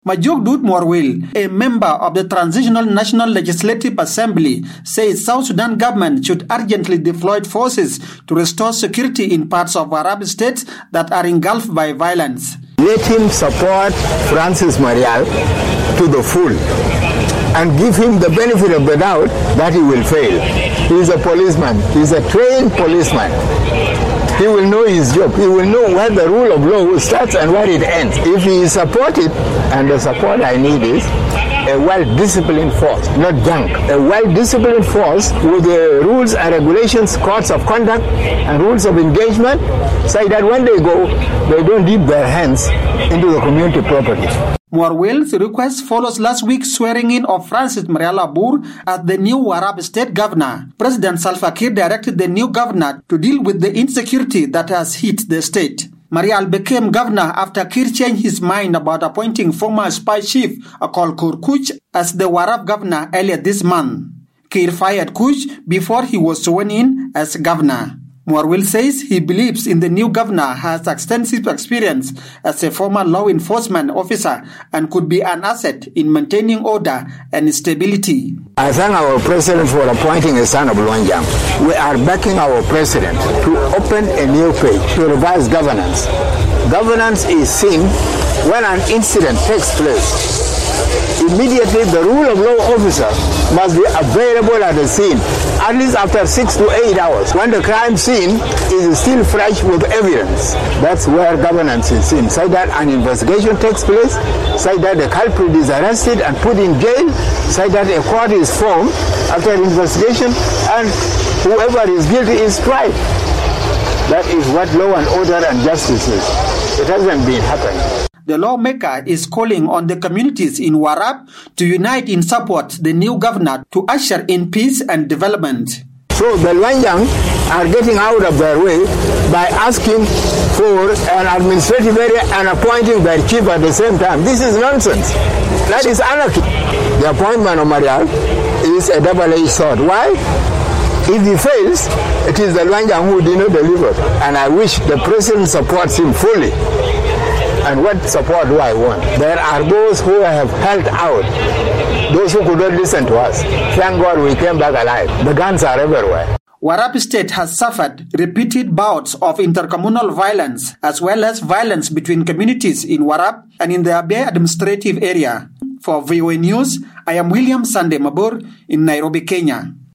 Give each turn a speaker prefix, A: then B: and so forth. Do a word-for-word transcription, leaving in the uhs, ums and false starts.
A: Majuk Dut Morwil, a member of the Transitional National Legislative Assembly, says South Sudan government should urgently deploy forces to restore security in parts of Arab states that are engulfed by violence.
B: Let him support Francis Marial to the full and give him the benefit of the doubt that he will fail. He is a policeman. He is a trained policeman. He will know his job. He will know where the rule of law starts and where it ends. If he is supported, and the support I need is a well-disciplined force, not junk. A well-disciplined force with the rules and regulations, codes of conduct, and rules of engagement, so that when they go, they don't dip their hands into the community property.
A: Morwil's request follows last week's swearing-in of Francis Marial Abour as the new Warab state governor. President Salva Kiir directed the new governor to deal with the insecurity that has hit the state. Marial became governor after Kiir changed his mind about appointing former spy chief Akol Kor Kuch as the Warab governor earlier this month. Kiir fired Kuch before he was sworn in as governor. Morwil says he believes in the new governor has extensive experience as a former law enforcement officer and could be an asset in maintaining order and stability.
B: I thank our president for appointing a son of Luanjang. We are backing our president to open a new page to revise governance. Governance is seen when an incident takes place. Immediately, the rule of law officer must be available at the scene, at least after six to eight hours, when the crime scene is still fresh with evidence. That's where governance is seen, so that an investigation takes place, so that the culprit is arrested and put in jail, so that a court is formed after investigation, and whoever is guilty is tried. That is what law and order and justice is. It hasn't been happening.
A: The lawmaker is calling on the communities in Warab to unite in support the new governor to usher in peace and development.
B: So the Luanjang are getting out of their way by asking for an administrative area and appointing their chief at the same time. This is nonsense. That is anarchy. The appointment of Marial is a double-edged sword. Why? If he fails, it is the Luanjang who did not deliver. And I wish the president supports him fully. And what support do I want? There are those who have held out, those who could not listen to us. Thank God we came back alive. The guns are everywhere.
A: Warab state has suffered repeated bouts of intercommunal violence, as well as violence between communities in Warab and in the Abyei administrative area. For V O A News, I am William Sunday Mabur in Nairobi, Kenya.